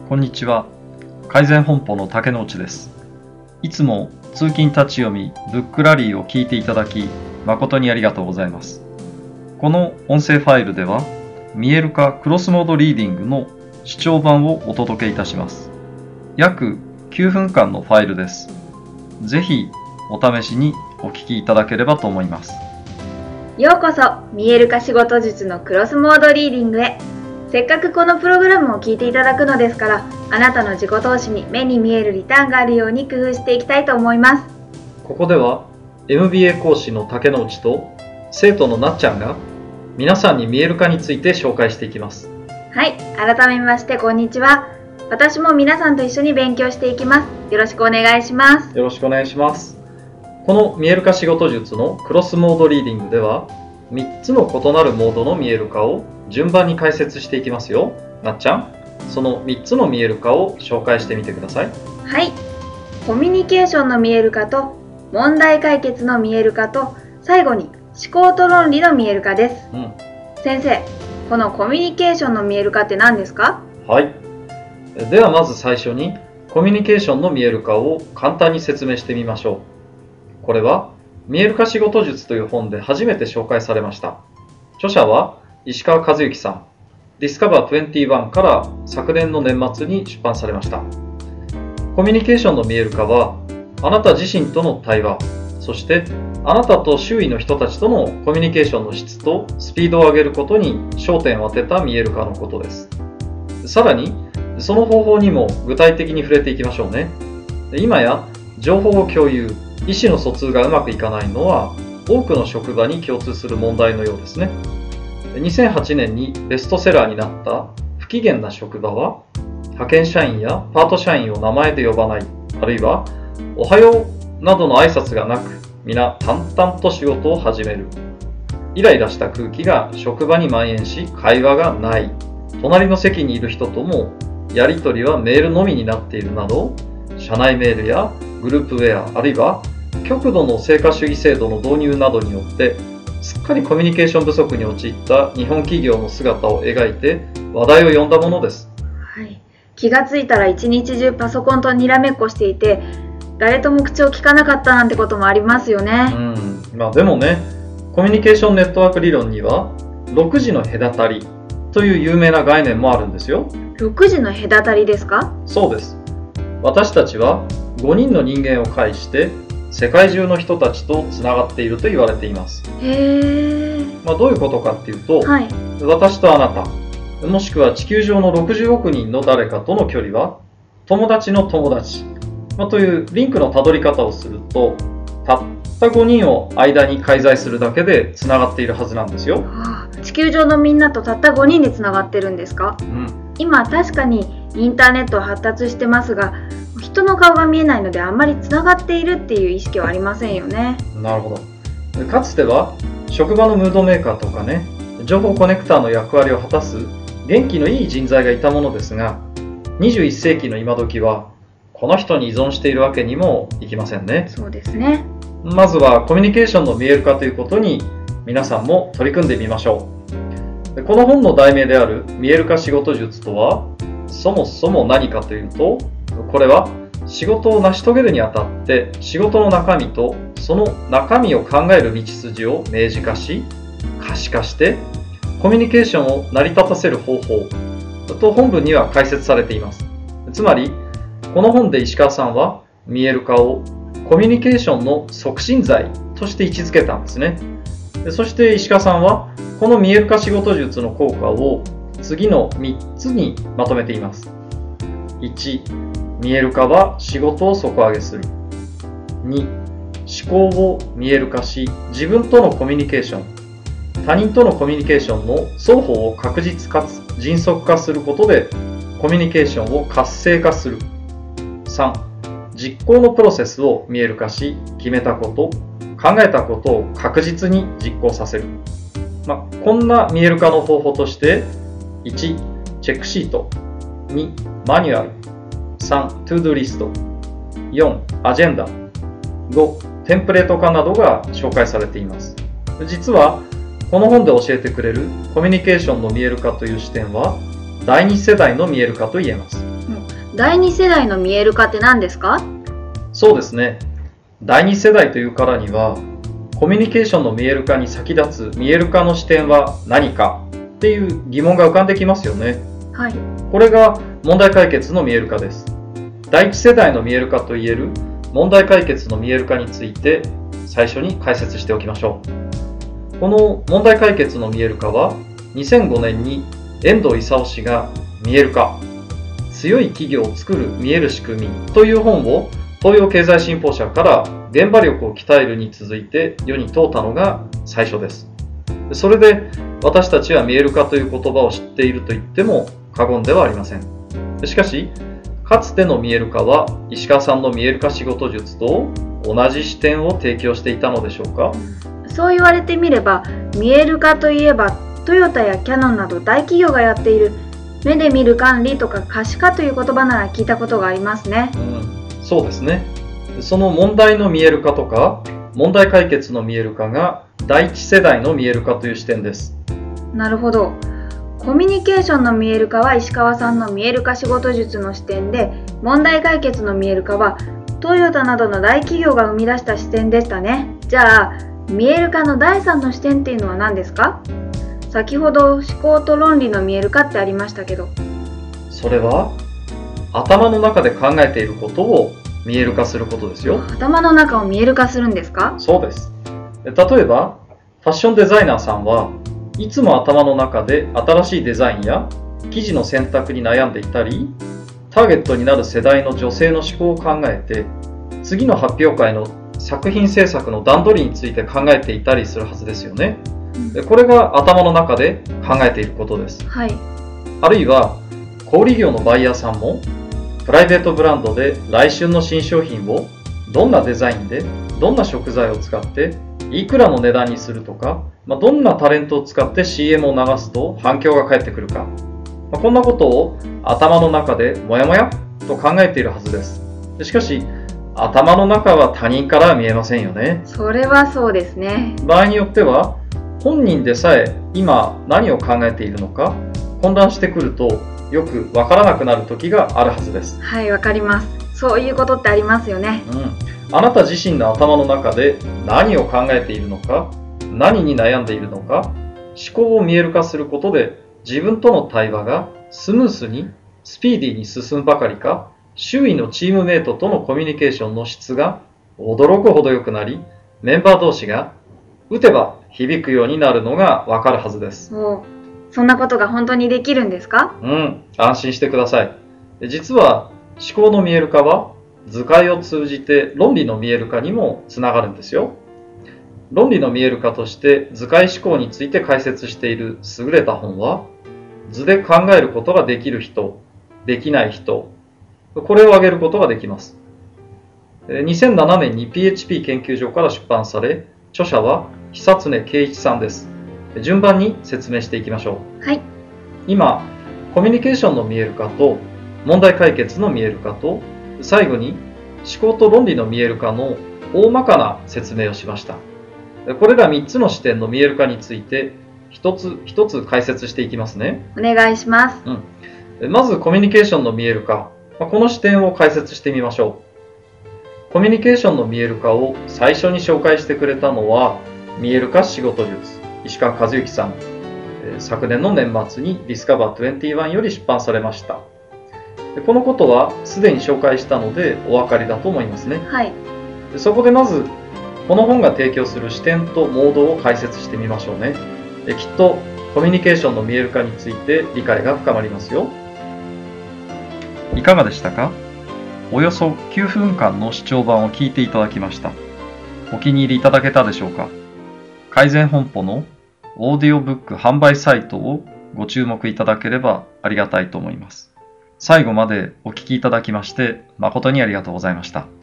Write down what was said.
こんにちは。改善本舗の竹之内です。いつも通勤立ち読みブックラリーを聞いていただき誠にありがとうございます。この音声ファイルでは見える化クロスモードリーディングの視聴版をお届けいたします。約9分間のファイルです。ぜひお試しにお聞きいただければと思います。 ようこそ見える化仕事術のクロスモードリーディングへ。せっかくこのプログラムを聞いていただくのですから、あなたの自己投資に目に見えるリターンがあるように工夫していきたいと思います。 ここでは MBA 講師の竹之内と生徒のなっちゃんが皆さんに見える化について紹介していきます。 はい、改めましてこんにちは。私も皆さんと一緒に勉強していきます。よろしくお願いします。 よろしくお願いします。この見える化仕事術のクロスモードリーディングでは3つの異なるモードの見える化を順番に解説していきますよ。なっちゃん、その3つの見える化を紹介してみてください。 はい、コミュニケーションの見える化と問題解決の見える化と最後に思考と論理の見える化です。先生、このコミュニケーションの見える化って何ですか？ はい。ではまず最初にコミュニケーションの見える化を簡単に説明してみましょう。これは見える化仕事術という本で初めて紹介されました。著者は石川和之さん。Discover21 から昨年の年末に出版されました。コミュニケーションの見える化は、あなた自身との対話、そしてあなたと周囲の人たちとのコミュニケーションの質とスピードを上げることに焦点を当てた見える化のことです。さらに、その方法にも具体的に触れていきましょうね。今や情報を共有、意思の疎通がうまくいかないのは多くの職場に共通する問題のようですね。2008年にベストセラーになった不機嫌な職場は、派遣社員やパート社員を名前で呼ばない、あるいはおはようなどの挨拶がなく、皆淡々と仕事を始める。イライラした空気が職場に蔓延し、会話がない。隣の席にいる人ともやり取りはメールのみになっているなど、社内メールやグループウェア、あるいは極度の成果主義制度の導入などによってすっかりコミュニケーション不足に陥った日本企業の姿を描いて話題を呼んだものです。 はい、気がついたら一日中パソコンとにらめっこしていて、誰とも口を聞かなかったなんてこともありますよね。 でもね、コミュニケーションネットワーク理論には6時の隔たりという有名な概念もあるんですよ。 6時の隔たりですか？ そうです。私たちは5人の人間を介して世界中の人たちとつながっていると言われています。どういうことかっていうと、私とあなた、もしくは地球上の60億人の誰かとの距離は友達の友達、というリンクのたどり方をすると、たった5人を間に介在するだけでつながっているはずなんですよ。 地球上のみんなとたった5人でつながってるんですか？今確かにインターネットは発達してますが、人の顔が見えないのであんまりつながっているっていう意識はありませんよね。 なるほど。かつては職場のムードメーカーとかね、情報コネクターの役割を果たす元気のいい人材がいたものですが、21世紀の今時はこの人に依存しているわけにもいきませんね。 そうですね。 まずはコミュニケーションの見える化ということに皆さんも取り組んでみましょう。この本の題名である見える化仕事術とはそもそも何かというと、これは仕事を成し遂げるにあたって仕事の中身とその中身を考える道筋を明示化し可視化してコミュニケーションを成り立たせる方法と本文には解説されています。つまりこの本で石川さんは見える化をコミュニケーションの促進剤として位置づけたんですね。そして石川さんはこの見える化仕事術の効果を次の3つにまとめています。1、見える化は仕事を底上げする。2、思考を見える化し、自分とのコミュニケーション、他人とのコミュニケーションの双方を確実かつ迅速化することでコミュニケーションを活性化する。3、実行のプロセスを見える化し、決めたこと、考えたことを確実に実行させる。こんな見える化の方法として、1、チェックシート、2、マニュアル、3、トゥードゥリスト、4、アジェンダ、5、テンプレート化などが紹介されています。実は、この本で教えてくれるコミュニケーションの見える化という視点は、第2世代の見える化と言えます。 第2世代の見える化って何ですか？ そうですね。第2世代というからには、コミュニケーションの見える化に先立つ見える化の視点は何かっていう疑問が浮かんできますよね。 はい。 これが問題解決の見える化です。第1世代の見える化といえる問題解決の見える化について最初に解説しておきましょう。この問題解決の見える化は2005年に遠藤勲氏が見える化、強い企業を作る見える仕組みという本を東洋経済新報社から現場力を鍛えるに続いて世に問うたのが最初です。それで私たちは見える化という言葉を知っていると言っても過言ではありません。しかし、かつての見える化は石川さんの見える化仕事術と同じ視点を提供していたのでしょうか？ そう言われてみれば、見える化といえばトヨタやキヤノンなど大企業がやっている目で見る管理とか可視化という言葉なら聞いたことがありますね。 そうですね。その問題の見える化とか問題解決の見える化が第一世代の見える化という視点です。 なるほど。コミュニケーションの見える化は石川さんの見える化仕事術の視点で、問題解決の見える化はトヨタなどの大企業が生み出した視点でしたね。じゃあ見える化の第3の視点っていうのは何ですか？先ほど思考と論理の見える化ってありましたけど。 それは頭の中で考えていることを見える化することですよ。 頭の中を見える化するんですか？ そうです。例えばファッションデザイナーさんはいつも頭の中で新しいデザインや生地の選択に悩んでいたり、ターゲットになる世代の女性の思考を考えて、次の発表会の作品制作の段取りについて考えていたりするはずですよね。これが頭の中で考えていることです。 はい。 あるいは小売業のバイヤーさんもプライベートブランドで来春の新商品をどんなデザインでどんな食材を使っていくらの値段にするとか、どんなタレントを使って CM を流すと反響が返ってくるか、こんなことを頭の中でもやもやと考えているはずです。しかし頭の中は他人からは見えませんよね。 それはそうですね。 場合によっては本人でさえ今何を考えているのか混乱してくるとよくわからなくなる時があるはずです。 はい、わかります。そういうことってありますよね。 あなた自身の頭の中で何を考えているのか、何に悩んでいるのか、思考を見える化することで自分との対話がスムースにスピーディーに進むばかりか、周囲のチームメイトとのコミュニケーションの質が驚くほど良くなり、メンバー同士が打てば響くようになるのがわかるはずです。 そんなことが本当にできるんですか？ 安心してください。実は思考の見える化は図解を通じて論理の見える化にもつながるんですよ。論理の見える化として図解思考について解説している優れた本は、図で考えることができる人、できない人、これを挙げることができます。2007年に PHP 研究所から出版され、著者は久常圭一さんです。順番に説明していきましょう。 はい。 今、コミュニケーションの見える化と問題解決の見える化と、最後に思考と論理の見える化の大まかな説明をしました。これら3つの視点の見える化について一つ一つ解説していきますね。 お願いします。 まずコミュニケーションの見える化、この視点を解説してみましょう。コミュニケーションの見える化を最初に紹介してくれたのは見える化仕事術、石川和幸さん。昨年の年末に Discover21 より出版されました。このことはすでに紹介したのでお分かりだと思いますね。 はい。 そこでまずこの本が提供する視点とモードを解説してみましょうね。きっとコミュニケーションの見える化について理解が深まりますよ。いかがでしたか？およそ9分間の視聴版を聞いていただきました。お気に入りいただけたでしょうか？改善本舗のオーディオブック販売サイトをご注目いただければありがたいと思います。最後までお聞きいただきまして誠にありがとうございました。